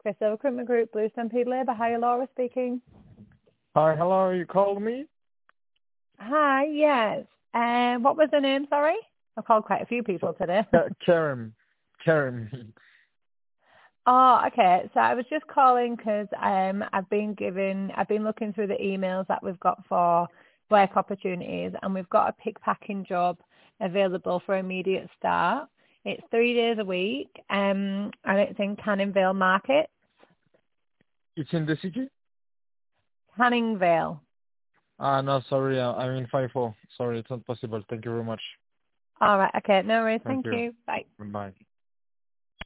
Crystal Recruitment Group, Blue Stampede Labour. Hi, Laura speaking. Hi, hello, you called me? Hi, yes. What was the name, sorry? I've called quite a few people today. Karen. Oh, okay. So I was just calling because I've been looking through the emails that we've got for work opportunities, and we've got a pick packing job available for immediate start. It's 3 days a week, and it's in Canning Vale Market. It's in the city? Canning Vale. No, sorry, I'm in 5-4. Sorry, it's not possible. Thank you very much. All right. Okay. No worries. Thank Thank you. you. Bye. Bye.